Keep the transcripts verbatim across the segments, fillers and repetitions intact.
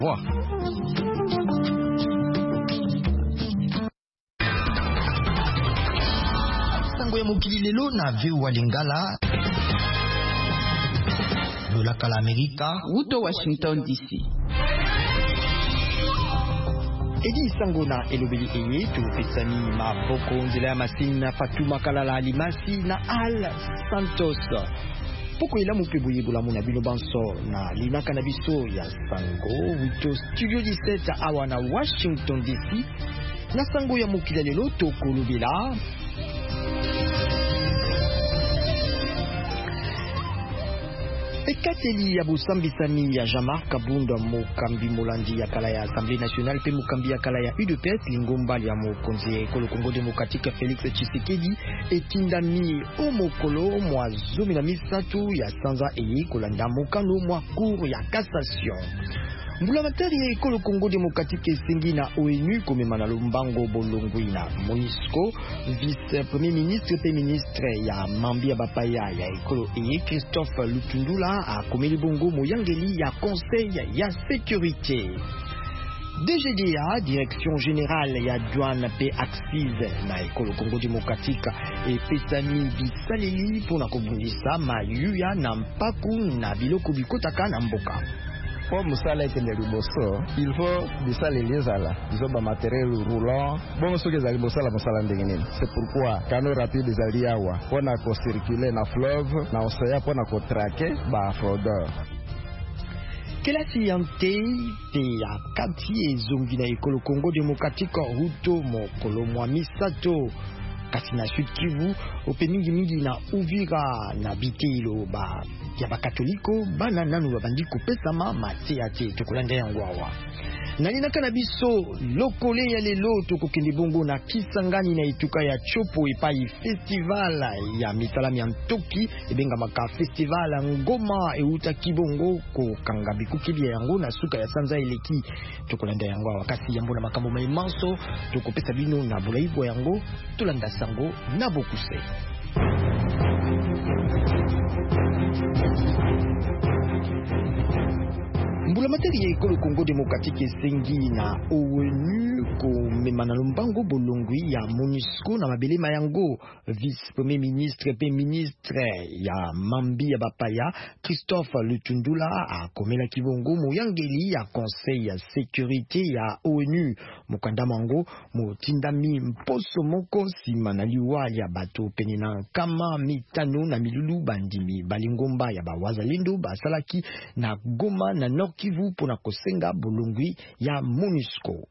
Wow. Sango ya mokili lelo na V O A Lingala Lola kala Amerika Wuto Washington D C. Edi sango na elobeli eye tu pesani maboko nzela ya masina Fatuma Kalala Alimasi na Al Santos. Poko ila mupebu yebola muna bino banso na linaka na biso ya sango wito Studio dix-sept awa na Washington D C na sango ya mokili lelo toko lobela Ekateli ya busambisani ya Jean-Marc Kabunda mokambi molandi ya kala ya Assemblée nationale pe mokambi ya kala ya U D P S lingomba ya mokonzi ekolo Congo démocratique Félix Tshisekedi etindami omokolo mwa zomi na misatu ya sanza eye kolanda mokano mwa cour ya cassation. Mbula matari ya ekolo Congo démocratique esengi na O N U komemana lombango bolongwi na MONUSCO. Vice premier ministre pe ministre ya mambi ya bapaya ya ekolo eye Christophe Lutundula akomeli bongo moyangeli ya conseil ya sécurité. D G D A, Direction Générale ya Douane pe Axis na ekolo Congo démocratique e pesani bisaleli pona kobundisa mayuya na mpaku na biloko bikotaka na mboka. Pour musala etende liboso, il faut bisala lezala, biso ba matériel roulant, bon soki ezali bosala musala ndenge nini. C'est pourquoi kano rapide ezali awa pona ko circuler na fleuve na océan pona ko traquer ba fraudeur. Kelasi yante te ya kati ezongi na ekolo Congo démocratique ruto mokolo mwa misato kasi na Sud Kivu ope mingi mingi na Uvira na bitelo ba ya bakatoliko bana nanu babandi kopesama mate ate tokolanda yango awa nalinaka na biso lokole ya lelo tokokende bongo na Kisangani na etuka ya Chopo epai festival ya misalami ya ntoki ebengamaka festival ngoma euta kibongo kokanga bikuki bya yango na suka ya sanza eleki tokolanda yango awa kasi yambo na makambo maimanso tokopesa bino na bolaibwa yango tolanda sango na bokuse. Mbula materi ya ekolo Congo démocratique esengi na O N U komemana lombango bolongwi ya MONUSCO na mabele mayango. Vice premier ministre pe ministre ya mambi ya bapaya Christophe Lutundula akomela kibongo moyangeli ya conseil ya sécurité ya O N U. Mokanda mango motindami mposo moko sima na liwa ya bato pene na kama mitano na milulu bandimi balingomba ya bawazalendo basalaki na Goma na Nord Kivu pona kosenga bolongwi ya MONUSCO.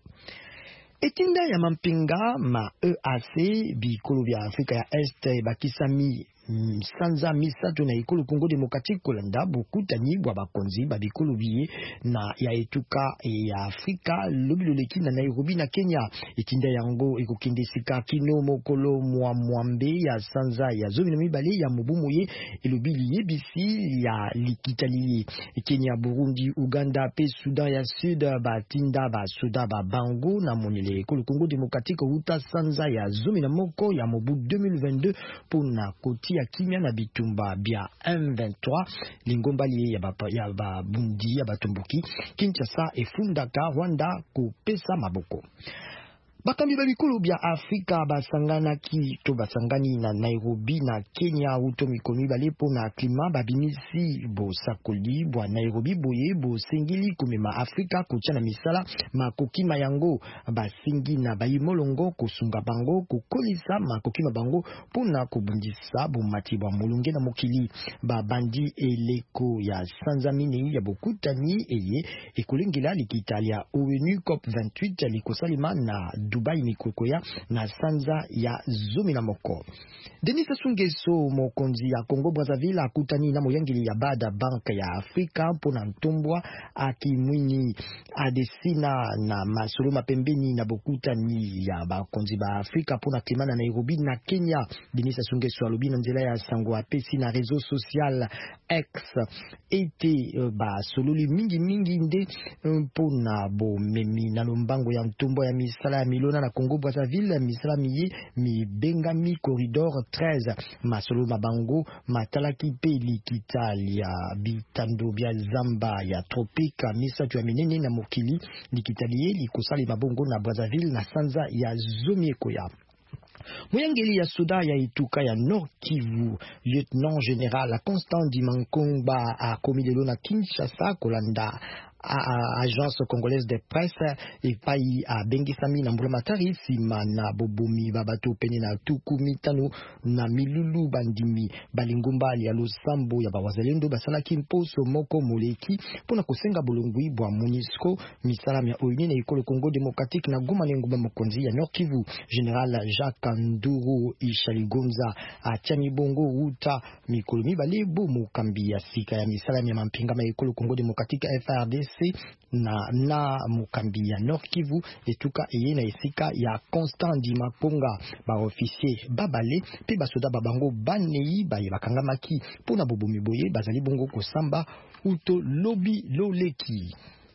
Etinda ya mampinga ma E A C bikolo vya Afrika ya Este bakisami sanza misato na ekolo Congo démocratique kolanda bokutani bwa bakonzi babikolo biye na ya etuka ya Afrika lobiloleki na Nairobi na Kenya. Etinda yango ekokende sika kino mokolo mwa mwambe ya sanza ya zomi na mibale ya mobumo ye elobili yebisi ya likitali Kenya, Burundi, Uganda pe Sudan ya Sud batinda ba soda ba bango na monele ekolo Congo démocratique uta sanza ya zomi na moko ya mobu deux mille vingt-deux pona koti ya kimia na bitumba bia M vingt-trois lingomba liye ya ba ya ba bundi ya batomboki Kinshasa efundaka Rwanda kopesa maboko. Bakambi babikulu bya Afrika basangana ki to basangani na Nairobi na Kenya uto mikomi balepo na klima babimisi bo sakoli bwa Nairobi boye bo sengili kumema Afrika kuchana misala makoki mayango basingi na bayimolongo kusunga bango kukolisa makoki mabango pona kubundisa bo matibwa mulunge na mokili babandi eleko ya sanzamini ya bokutani eye ekolengela likitalia O N U COP vingt-huit likosalima na Dubai mikokoya na sanza ya zomi na moko. Denis Sassou Nguesso mokonzi ya Congo Brazzaville akutani na moyangeli ya Bada Bank ya Afrika pona ntombwa akimwini adesina na masolo mapembeni na bokutani ya bakonzi ba Afrika pona klima na Nairobi na Kenya. Denis Sassou Nguesso alobi na nzela ya sango apesi na réseau social X ete uh, ba sololi mingi mingi nde pona bo memi na lombango ya ntombwa ya misala ya Lona na Congo Brazzaville misala miye mi bengami corridor treize masolo mabango matalaki pe likitali ya bitando bya zamba ya tropika misatu ya minene na mokili likitali ye likosali mabongo na Brazzaville na sanza ya Zomieko ya Moyangeli ya Soda ya Ituka ya Nord Kivu, lieutenant général Constant Dimankongba a commis de l'eau Kinshasa, Kolanda, à agence congolaise de presse et pays à Bengisami na Mbulamatari sima na Bobomi babato pene na Tukumi tano na Milulu bandimi balingumba ya Losambo ya bawazalendo basala kimposo moko moleki pona kosenga bolongwi bwa MONUSCO misala ya O N U na ikolo Congo démocratique na Goma ngumba mokonzi ya Nord Kivu général Jacques Nduru Ishaligonza a Tiami Bongo Uta mikolo mibale bo mokambi ya sika ya misala ya mampinga ma ikolo Congo démocratique F R D C na na mukambi ya Nord Kivu etuka eye na esika ya Constant Dimakonga ba officier babale pe basoda babango banei ba bakangamaki pona bobomi boye bazali bongo kosamba uto lobi loleki.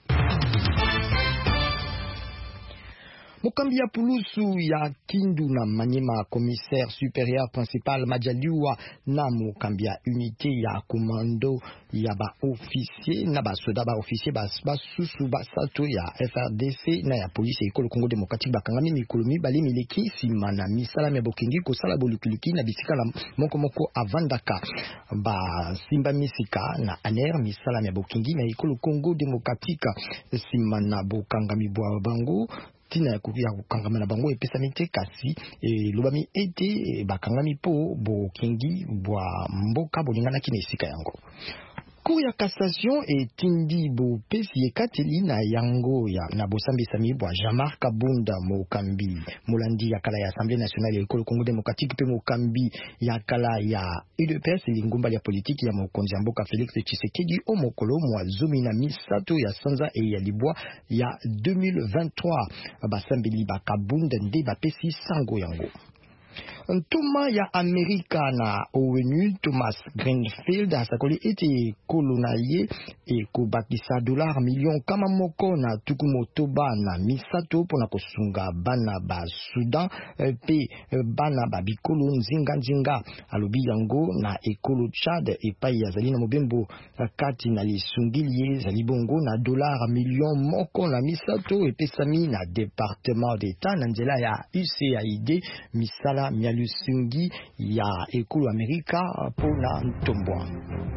Mokambi ya Pulusu ya Kindu na Manyema commissaire supérieur principal Majaliwa na mokambi ya unité ya commando ya ba officier na ba soda ba officier ba susu ba sato ya F R D C na ya police ekolo Congo démocratique bakangami mikolomi bali mileki sima na misala me bokengi ko sala bolukiliki na bisika la moko moko avandaka ba simba misika na aner misala me bokengi na ekolo Congo démocratique sima na bokangami bwa bango tina ya kukangama na bango epesa mite kasi e lobami ete bakangami po bo kingi bwa mboka bolingana kine esika yango. Cour ya cassation et tindi bo pesi ekateli na yango ya na bosambi sami bwa Jean-Marc Kabunda mokambi molandi ya kala ya Assemblée nationale ya ekolo Congo démocratique pe mokambi ya kala ya U D P S lingumba ya politique ya mokonzi ya mboka Félix Tshisekedi o mokolo mwa zomi na misato ya sanza e ya libwa ya deux mille vingt-trois basambeli ba Kabunda nde bapesi sango yango. Ntuma ya Amerika na O N U Thomas Greenfield asakoli ete kolonaye e kubakisa dolar million kama moko na tuku motoba na misato pona kosunga bana ba Sudan pe bana ba bikolo nzinga nzinga alobi yango na ekolo Chad epai ya zali na mobembo kati na lisungiliye zali bongo na dolar million moko na misato epesami na département d'état na nzela ya U S A I D misala mialusungi ya ekolo Amerika pona ntombwa.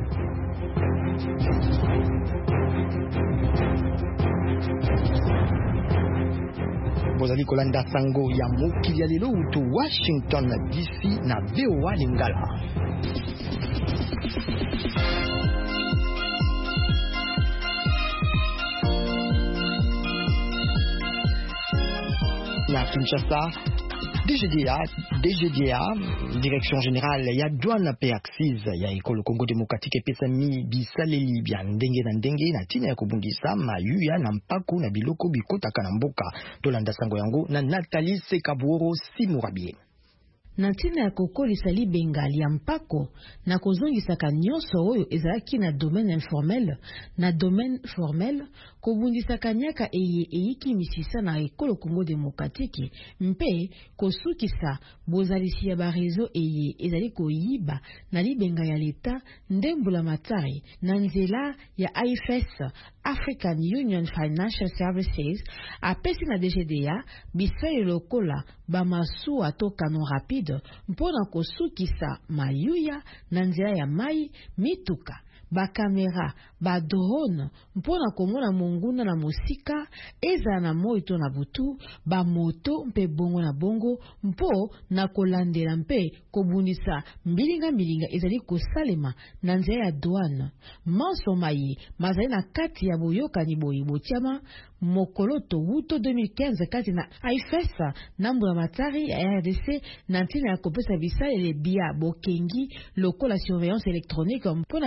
Bozali kolanda sango ya mokili ya lelo uto Washington D C na V O A Lingala. Na Kinshasa D G D A, D G D A, Direction Générale ya douane pe axis ya ekolo Congo démocratique pesa mi bisaleli bya ndenge na ndenge na tina ya kubundisa mayuya na mpaku na biloko bikotaka na mboka tolanda sango yango na Nathalie Sekaburo Simurabie. Na ntina ya kokolisa libengali ya mpako na kozongisaka nyonso oyo ezalaki na domaine informel na domaine formel kobundisaka nyaka eye eyiki misisa na ekolo Congo démocratique mpe kosukisa bozalisi ya barezo eye ezali koyiba na libenga ya leta ndembula matari na nzela ya A F S African Union Financial Services apesi na D G D A bisale lokola bamasu atokano rapide mpona kosukisa mayuya na nzela ya mai mituka ba kamera ba drone mpona komona monguna na mosika eza na moito na butu ba moto mpe bongo na bongo mpo na kolandela mpe kobunisa mbilinga mbilinga ezali kosalema na nzela ya douane manso mai mazali na kati ya boyokani boyi botiama mokoloto wuto deux mille quinze kati na A F S na mbula matari ya R D C na ntina ya kopesa bisalele bia bokengi lokola surveillance électronique mpona biloko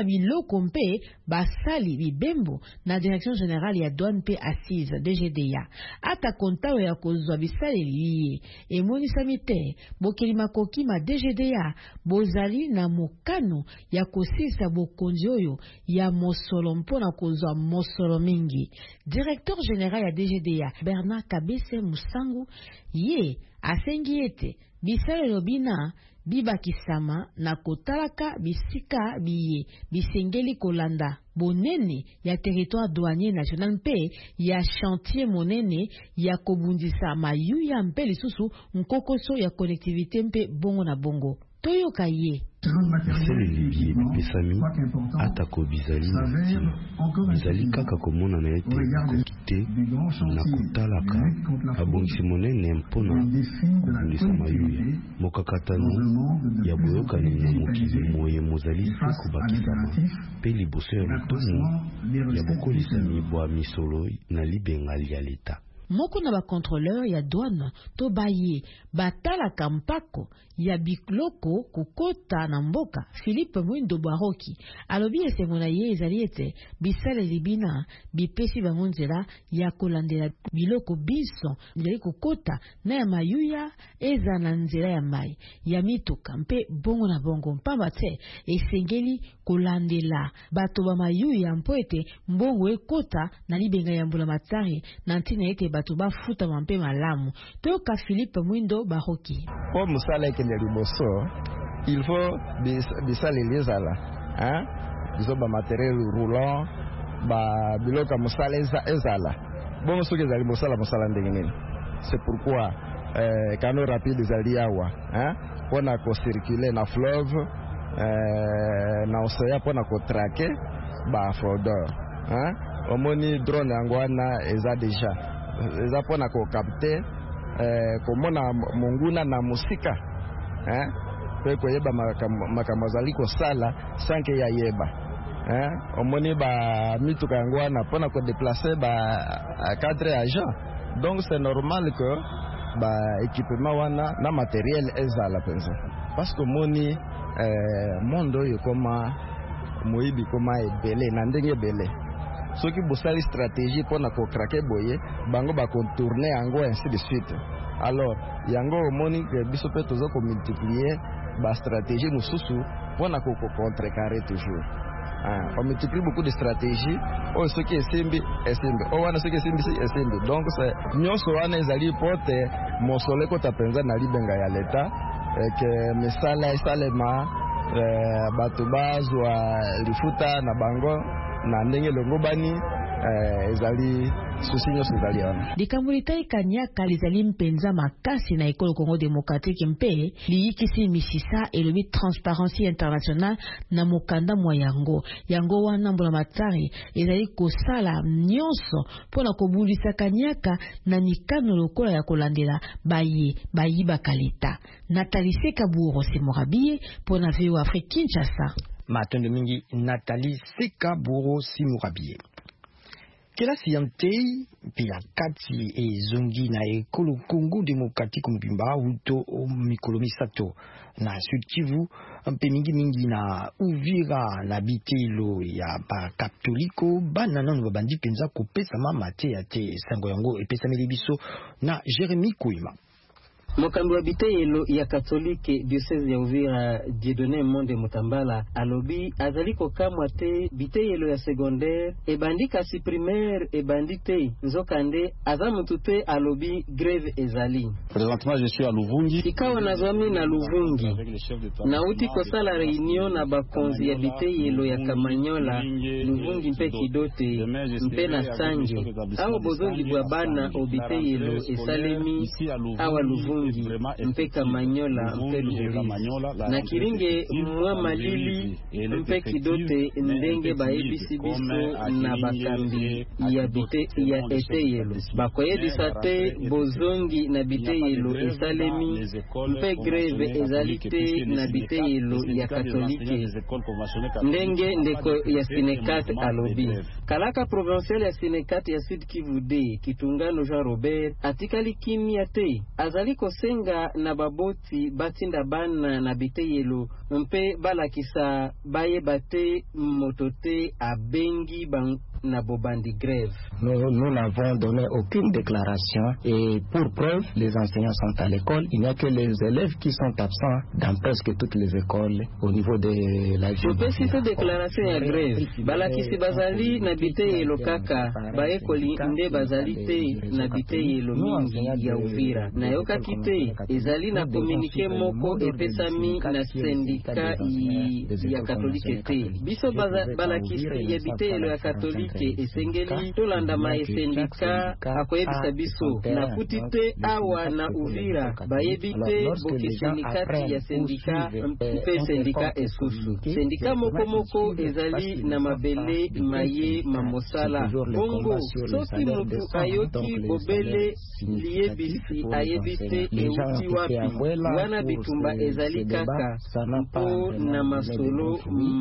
biloko mpe basali bibembo na direction générale ya douane pe assise D G D A. Ata kontawo ya kozwa bisaleli liye emonisami te bokeli makoki ma D G D A bozali na mokano ya kosisa bokonzi oyo ya mosolo mpona kozwa mosolo mingi. Directeur général ya D G D A Bernard Kabese Musangu ye asengi ete bisalelo bina bibakisama na kotalaka bisika biye bisengeli kolanda bonene ya territoire douanier national mpe ya chantier monene ya kobundisa mayuya mpe lisusu nkokoso ya connectivité mpe bongo na bongo. Toyoka ye bisaleli biye bipesami atako bizali na bizali kaka komona na ete ekoki te na kotalaka abongisi monene mpona kobundisa mayuya mokakatano ya boyokani na mokili moye mozali se kobakisama mpe liboso ya lotomo ya bokolisami bwa misolo na libengali ya leta. Moko na ba contrôleur ya douane to baye batalaka mpako ya bikloko kokota na mboka. Philippe Mwindo Baroki alobi esengo na ye ezali ete bisaleli bina bipesi bango nzela ya kolandela biloko biso ezali kokota na ya mayuya eza na nzela ya mai ya mituka mpe bongo na bongo mpamba te esengeli kolandela bato ba mayuya mpo ete mbongo ekota na libenga ya mbula matari na ntina ete bato bafuta mampe malamu. Toyoka Philippe Mwindo Baroki. Po musala ekende liboso, il faut bisaleli ezala. Hein? Biso ba matériel roulant, ba biloka musala ezala. Bongo soki ezali mosala mosala ndenge nini. C'est pourquoi euh, kano rapide ezali awa. Hein? Pona ko circuler na fleuve, euh, na océan pona ko traquer ba fraudeur. Hein? Omoni drone yango wana eza deja. Eza pona ko capter eh, komona monguna na musika eh pe ko yeba makamazali ko sala sanke ya yeba eh omoni ba mituka yango wana pona ko déplacer ba cadre agent. Donc c'est normal que ba équipement wana na matériel ezala penza parce que moni eh mondo yo koma moyibi koma ebele na ndenge bele. Soki bosali stratégie pour na ko craquer boye bango ba contourner yango ainsi de suite. Alors yango omoni que biso pe tozo ko multiplier ba stratégie mususu pour na ko contrecarrer toujours. Ah, on multiplie beaucoup de stratégies. Oh soki esimbi esimbi. Oh wana soki esimbi esimbi. Donc c'est nyonso wana ezali pote mosole ko tapenza na libenga ya leta et que misala esalema eh, bato bazwa lifuta na bango na ndenge longobani eh, ezali susinyo ezali wana. Likamulita ikanyaka lizali mpenza makasi na ekolo Congo Démocratique mpe liyikisi misisa elobi Transparency International na mokanda mwa yango. Yango wana mbula matari ezali kosala nyonso pona kobulisa kanyaka na mikano lokola ya kolandela baye bayiba kalita. Nathalie Sekaburo Simorabie pona V O Afrique Kinshasa. Matondo mingi Nathalie Sekaburo Simorabie. Kelasi ya mtei pia kati ezongi na ekolo Congo Démocratique mbimba uto mikolo misato na Sud Kivu mpe mingi mingi na Uvira na bitelo ya ba Katoliko bana nanu babandi penza kopesa mama te ya te sango yango epesa melibiso na Jérémy Kouima. Mokambi wa biteyelo ya Katolike diocese ya Uvira Dieudonné Monde Mutambala alobi azali kokamwa te biteyelo ya secondaire ebandi kasi primaire ebandi te nzokande aza mutu te alobi grève ezali. Présentement je suis à Luvungi. Ikawa nazwami na Luvungi nauti kosala réunion na bakonzi ya biteyelo ya Kamanyola Luvungi mpe Kidote mpe na Sanje awo bozongi bwa bana obiteyelo esalemi awa Luvungi mpe Kamanyola mpe Luvungi na Kiringe mwa Malili mpe Kidote ndenge baebisi biso na bakambi ya bite ya eteyelo bakoyebisa te bozongi na biteyelo esalemi mpe greve ezalite na biteyelo ya Katolike ndenge ndeko ya Sinekat alobi. Kalaka provincial ya Sinekat ya Sud Kivu D Kitungano Jean Robert atikali kimia te azali ko kosenga na baboti batinda bana na biteyelo mpe balakisa baye bate motote abengi bang na bobandi grève. Nous, nous n'avons donné aucune déclaration et pour preuve, les enseignants sont à l'école. Il n'y a que les élèves qui sont absents dans presque toutes les écoles au niveau de la ville. Topesi te déclaration ya grève. Balakisi bazali na biteyelo kaka baekoli nde bazali te na biteyelo mingi ya Uvira. Na yokaki te ezali na communiqué moko epesami na sendika ya katolike te. Biso balakisi ya biteyelo ya katolike esengeli tolanda ma sendika akoyebisa biso na kutite awa na Uvira bayebite boke sindikati ya sendika mpe sendika esusu sendika moko moko ezali na mabele maye mamosala bongo soki mutu ayoki bobele liyebisi ayebite euti wapi wana bitumba ezali kaka mpo na masolo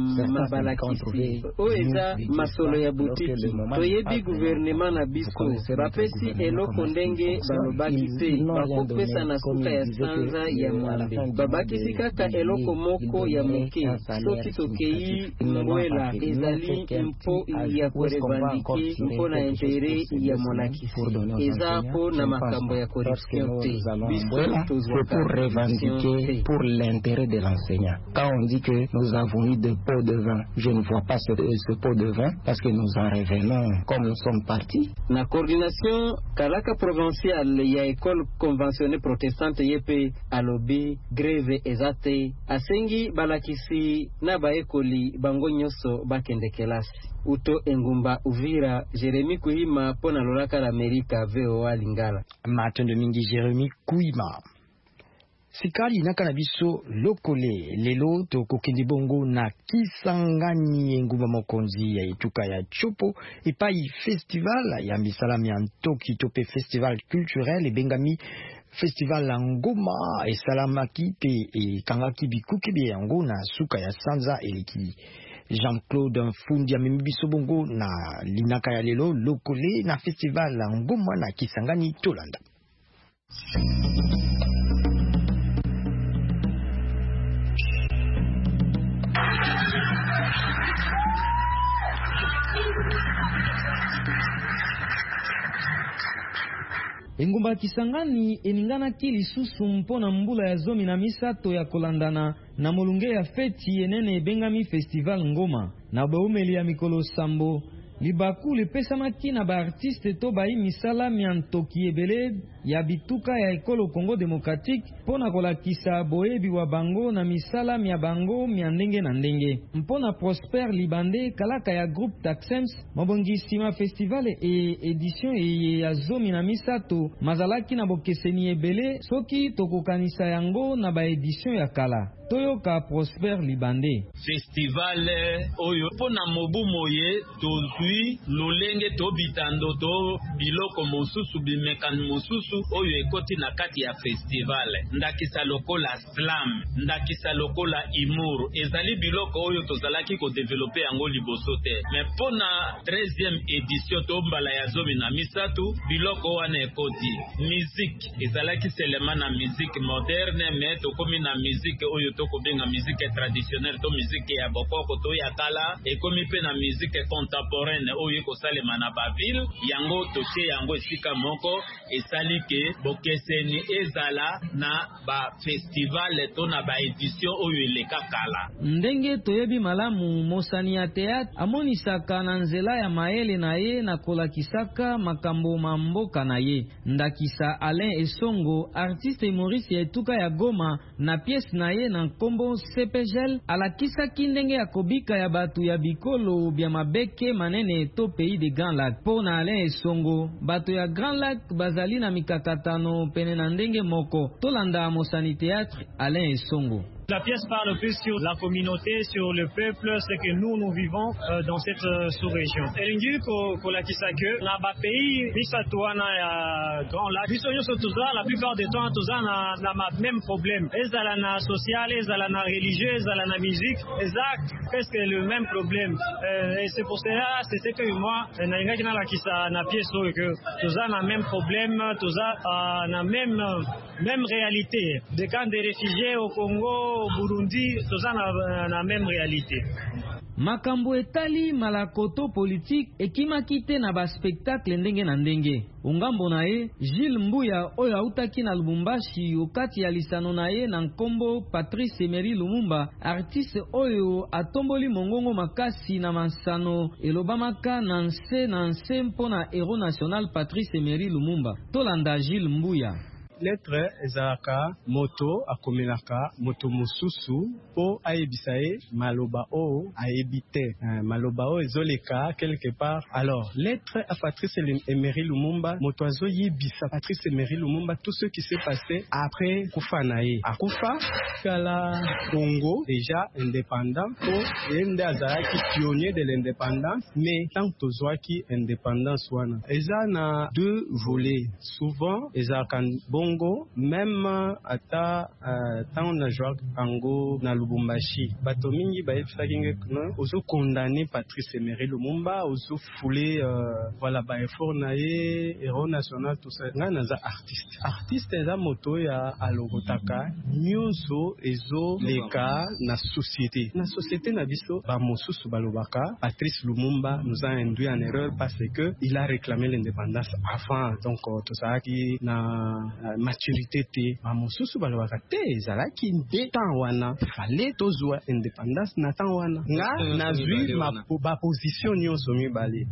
mabalakisi o eza masolo ya buti toyebi gouvernement na biso bapesi eloko ndenge balobaki te bakopesa na suka ya sanza ya mwambe babakisi kaka eloko moko ya moke soki tokei mbwela ezali mpo ya korevandike mpo na intere ya monakisi eza po na makambo ya corruption te biso c'est pour revendiquer pour l'intérêt de l'enseignant. Quand on dit que nous avons eu de pots de vin, je ne vois pas ce, ce pot de vin parce que nous en revenons comme nous sommes partis. La coordination kalaka provinciale ya école conventionnelle protestante yepe alobi grève ezate asengi balakisi na baekoli bango nyoso bakende kelasi. Uto Engumba Uvira, Jeremy Kuhima pona lolaka l'Amerika V O A Lingala. Matendo mingi Jeremy Kuhima. Sikali inaka biso lokole lelo tokokende bongo na Kisangani Engumba mokonzi ya etuka ya Chopo epai festival ya misala miantoki tope festival culturel e bengami festival la ngoma esalamaki pe e kangaki bikuki be yango na suka ya sanza eleki. Jean-Claude Mfundi amemi biso bongo na linaka ya lelo lokole na festival la ngoma na Kisangani Tolanda. Engumba Kisangani eninganaki lisusu mpona mbula ya zomi na misato ya kolandana na molunge ya feti enene ebengami festival ngoma na baumeli ya mikolo sambo libaku lipesamaki na baartiste to bayi misala miantoki ebele ya bituka ya ekolo Congo Démocratique mpona kolakisa boyebi wa bango na misala mia bango mia ndenge na ndenge. Mpona Prosper Libande kalaka ya groupe Taxems mabongisi ma festival e edition e ya zomi na misato mazalaki na bokeseni ebele soki tokokanisa yango na ba edition ya kala. Toyoka Prosper Libande. Festival oyo pona mobu moye tozui lolenge to bitando to biloko mosusu bimekano mosusu oyo ekoti na kati ya festival. Ndakisa lokola slam, ndakisa lokola imuru, ezali biloko oyo tozalaki ko developer yango liboso te. Mais pona treizième édition to mbala ya zomi na misatu biloko wana ekoti musique ezalaki selema na musique moderne mais to komi na musique oyo to kobenga musique traditionnelle to musique ya bokoko to ya kala ekomi pe na musique contemporaine oyo ko salema na ba ville yango toche yango esika moko esali ke bokeseni ezala na ba festival to na ba édition oyo eleka kala. Ndenge toyebi malamu mosani ya théâtre amonisaka na nzela ya maele na ye na kolakisaka makambo mamboka na ye. Ndakisa Alain Esongo artiste Maurice ya etuka ya Goma na pièce na ye na nkombo Sepegel alakisaki ndenge ya kobika ya batu ya bikolo bya mabeke manene to pays de Grand Lac. Po na Alain Esongo batu ya Grand Lac bazali na mikakatano pene na ndenge moko tolanda mosani théâtre Alain Esongo. La pièce parle plus sur la communauté, sur le peuple, ce que nous, nous vivons euh, dans cette euh, sous-région. Elingi kolakisa que na ba pays bisato wana ya Grand Lac, biso nyonso toza la plupart du temps toza na na ma même problème. Ezala na social, ezala na religieux, ezala na musique, exact, presque le même problème. Euh, et c'est pour cela, c'est ce que moi na ingaki na lakisa na pièce que toza na même problème, toza uh, na même même réalité. Des camps de réfugiés au Congo, au Burundi, toza na, na même réalité. Makambo etali malakoto politique ekimaki te na ba spectacle ndenge na ndenge. Ungambo na ye Gilles Mbuya oyo autaki na Lubumbashi okati ya lisano na ye na nkombo Patrice Emery Lumumba, artiste oyo atomboli mongongo makasi na masano elobamaka na nse na nse mpona héros national Patrice Emery Lumumba. Tolanda Gilles Mbuya. Lettre ezalaka moto akomelaka moto mususu po ayebisaye maloba o ayebite uh, maloba o ezoleka quelque part. Alors lettre à Patrice Emery Lumumba, moto azoyebisa Patrice Emery Lumumba tout ce qui s'est passé après kufa naye. Akufa kala Congo déjà indépendant po yende azalaki pionnier de l'indépendance, mais tant tozwaki indépendance wana eza na deux volets. Souvent ezalaka bon même ata uh, tant na joie ango na Lubumbashi bato mingi bayebisaki ngekno ozo condamner Patrice Emery Lumumba, ozo foulé uh, voilà ba effort na ye héros national tout ça. Nga naza artiste artiste eza moto ya alogotaka nyonso ezo leka na société na société na biso ba mosusu balobaka Patrice Lumumba nous a induit en erreur parce que il a réclamé l'indépendance avant, donc tout ça qui na uh, maturité te bamosusu balobaka te ezalaki nde temps wana fallait tozwa indépendance na temps wana nga nazwi ba position nyonso mibale.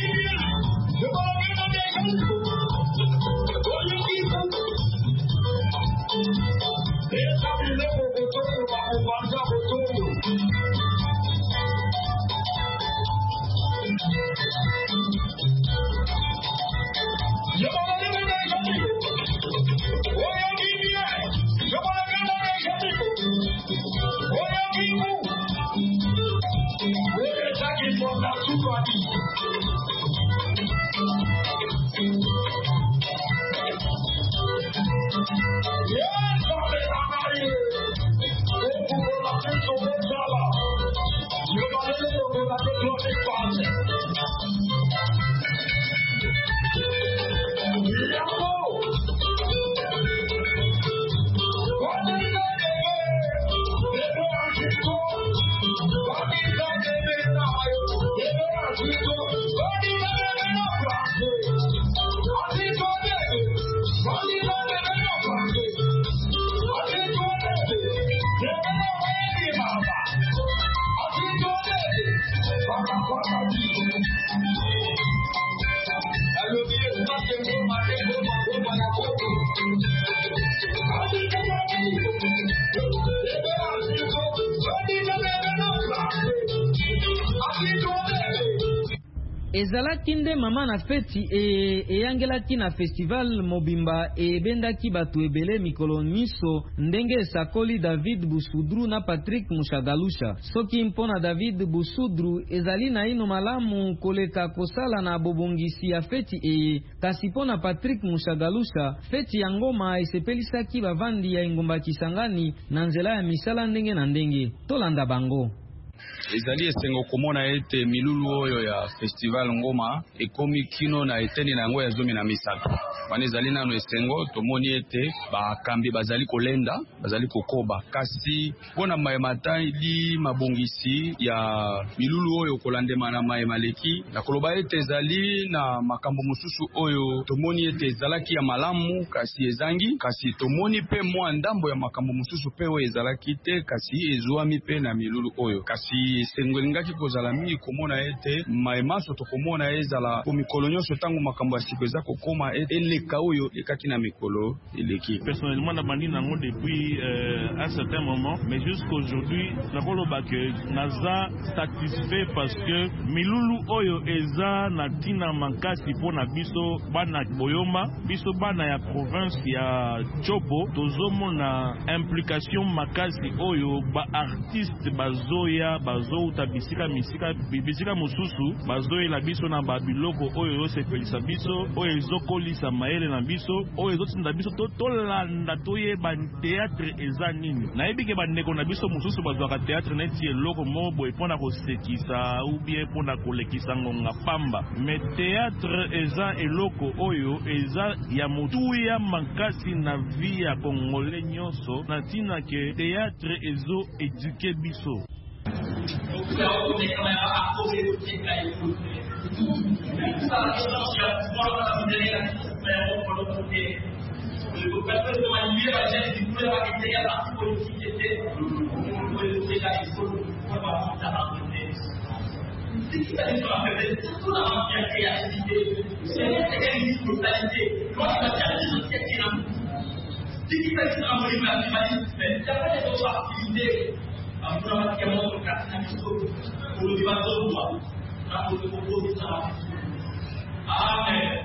Ezalaki nde mama na feti e eyangelaki na festival mobimba e bendaki batu ebele mikolo miso ndenge esakoli David Busudru na Patrick Mushagalusha. Soki mpona David Busudru ezali na ino malamu koleka kosala na bobongisi ya feti e kasi pona Patrick Mushagalusha feti ya ngoma esepelisaki bavandi ya Ingomba Kisangani na nzela ya misala ndenge na ndenge. Tolanda bango. Ezali esengo komona ete milulu oyo ya festival ngoma ekomi kino na eteni na yango ya zomi na misato. Wana ezali nano esengo tomoni ete bakambi bazali kolenda, bazali kokoba. Kasi pona mayematali mabongisi ya milulu oyo kolandema na mayemaleki na koloba ete ezali na makambo mosusu oyo tomoni ete ezalaki ya malamu kasi ezangi, kasi tomoni pe mwa ndambo ya makambo mosusu pe oyo ezalaki te kasi ezwami pe na milulu oyo. Kasi kasi sengolingaki kozala mingi komona ete maemaso tokomona ezala po mikolo nyonso tango makambo ya siko eza kokoma eleka oyo ekaki na mikolo eleki. Personnellement na bandi nango depuis euh, un certain moment, mais jusqu'aujourd'hui nakoloba ke naza satisfait parce que milulu oyo eza na tina makasi pona biso bana boyoma biso bana ya province ya Chopo tozomona implication makasi oyo ba artiste bazoya bazouta bisika misika bisika mususu bazoyela biso na babiloko oyo yosepelisa biso oyo ezokolisa mayele na biso oyo ezotinda biso tolanda toyeba théâtre eza nini nayebi ke bandeko na biso mususu bazwaka théâtre neti eloko mo boye mpona kosekisa ou bien mpona kolekisa ngonga pamba mais théâtre eza eloko oyo eza ya motuya makasi na vie ya Congolais nyonso na tina ke théâtre ezo éduquer biso. Amen.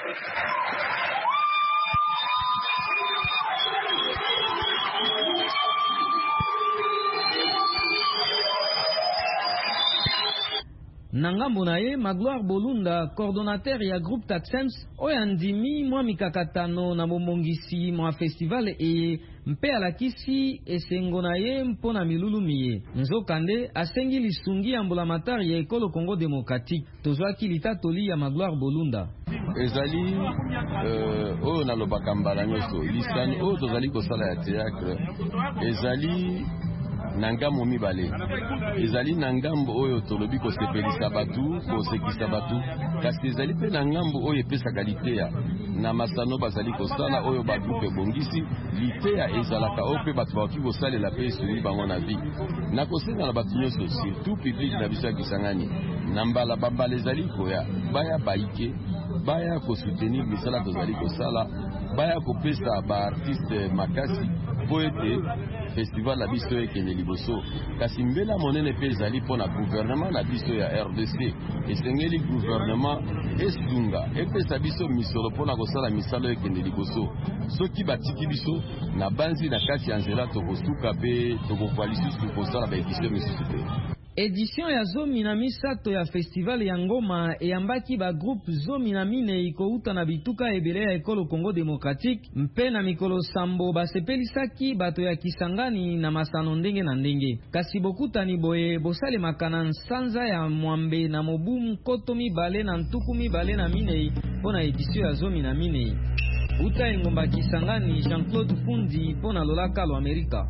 Nangambo na ye Magloire Bolunda, coordonnateur ya groupe Taxems oyo andimi mwa mikakatano na bomongisi mwa festival e mpe alakisi esengo na ye mpona milulu miye nzokande asengi lisungi ya mbulamatari ya ekolo Congo Démocratique tozwaki litatoli ya Magloire Bolunda ezali euh, oyo nalobaka mbala nyonso lisani oyo tozali kosala ya théâtre ezali na ngambo mibale ezali na ngambo oyo tolobi kosepelisa batu kosekisa batu kasi ezali mpe na ngambo oyo epesaka liteya na masano bazali kosala oyo bagrupe ebongisi liteya ezalaka oyo mpe bato bakoki kosalela mpe esuli bango na vi na kosenga na bato nyonso surtout public na biso ya Kisangani na mbala bambala ezali koya baya baike baya kosoutenir misala tozali kosala baya kopesa baartiste makasi po ete festival na biso ekende liboso kasi mbela monene mpe ezali mpona gouvernement na biso ya R D C esengeli gouvernement esunga epesa biso misolo mpona kosala misala ekende liboso soki batiki biso na banzi na kati ya nzela tokosuka mpe tokokoa lisusu kosala baedisio misusu te. Édition ya zomi na misato ya festival ya ngoma eyambaki ba groupe zomi na mine ikouta na bituka ebele ya ekolo Congo Démocratique mpe na mikolo sambo basepelisaki bato ya Kisangani na masano ndenge na ndenge kasi bokutani boye bosale makana nsanza ya mwambe na mobu mkoto mibale na ntuku mibale na mine pona édition ya zomi na mine uta engomba Kisangani Jean-Claude Fundi pona lolaka lo Amerika.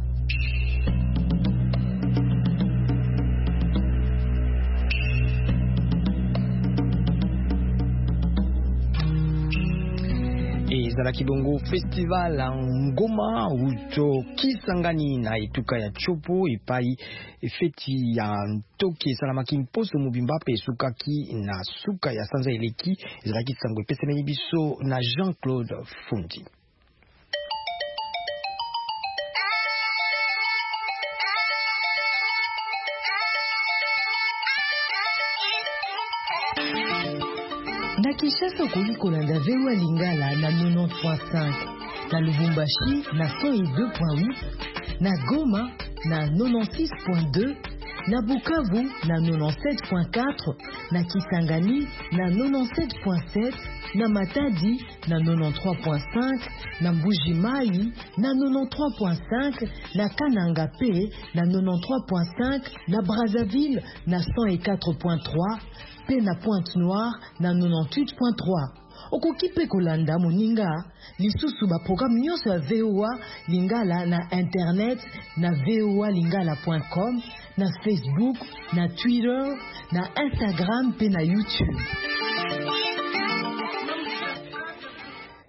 Ezalaki bongo festival ngoma uto Kisangani na etuka ya Chopo epai feti ya Ntoki esalamaki mposo mobimba pe esukaki na suka ya sanza eleki ezalaki sango epesemeni biso na Jean-Claude Fundi. Na Kinshasa okoli kolanda V O A Lingala na quatre-vingt-dix point cinq, na Lubumbashi na cent deux point huit, na Goma na quatre-vingt-six point deux, na Bukavu na quatre-vingt-dix-sept point quatre, na Kisangani na quatre-vingt-dix-sept point sept, na Matadi na quatre-vingt-treize point cinq, na Mbuji-Mayi na quatre-vingt-treize point cinq, na Kananga P na quatre-vingt-treize point cinq, na Brazzaville na cent quatre point trois, pe na Pointe-Noire na quatre-vingt-huit point trois. Okoki pe kolanda moninga lisusu ba programme nyonso ya V O A Lingala na internet na v o a lingala point com, na Facebook, na Twitter, na Instagram pe na YouTube.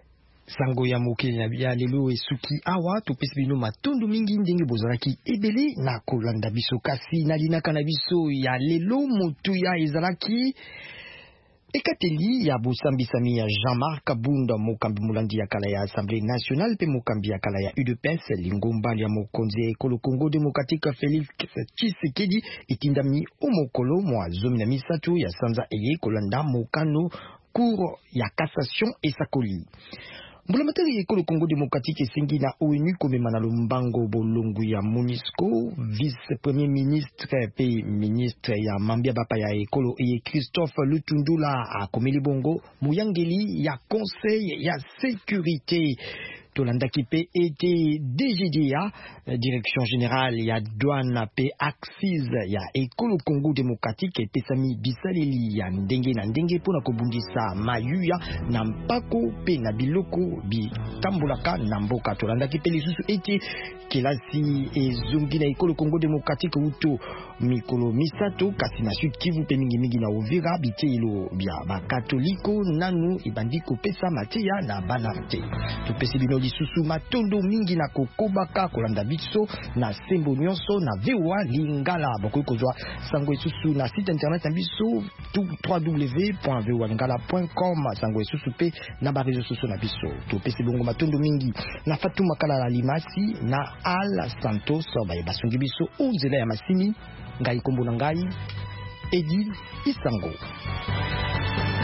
sango ya mokili na bia lelo esuki awa topesi bino matundu mingi ndenge bozalaki ebele na kolanda biso kasi na linaka na biso ya lelo motu ya ezalaki ekateli ya bosambisami ya Jean-Marc Kabunda mokambi mulandi ya kala ya Assemblée nationale pe mokambi ya kala ya U D P S lingombali ya mokonzi ya ekolo Congo Démocratique Félix Tshisekedi itindami omokolo mwa zomi na misato ya sanza eye kolanda mokano cour ya cassation esakoli. Mbulamatari ekolo Congo Démocratique esengi na O N U komema na lombango bolongu ya MONUSCO. Vice-premier ministre pe ministre ya mambia bapa ya ekolo eye Christophe Lutundula akomeli bongo muyangeli ya conseil ya sécurité. Tolanda Kipe était D G D A, direction générale ya douane pe axis ya ekolo Congo Démocratique et pesami bisaleli ya ndenge na ndenge pona kobundisa mayuya na mpako pe na biloko bi tambulaka na mboka. Tolanda Kipe lisusu ete kelasi ezongi na ekolo Congo Démocratique uto mikolo misato kasi na Sud Kivu pe mingi mingi na Uvira bitelo bia ba katoliko nanu ibandiko pesa mateya na banarte. Tupesi bino lisusu matondo mingi na kokobaka kolanda biso na sembo nyonso na V O A Lingala bokoki kozwa sango lisusu na site internet na biso w w w point v o a lingala point com sango lisusu pe na ba réseaux sociaux na biso. Tupesi bongo matondo mingi na Fatuma Kala la Limasi na Al Santos ba basungi biso unzela ya masini ngai kombo na ngai Edi Isango.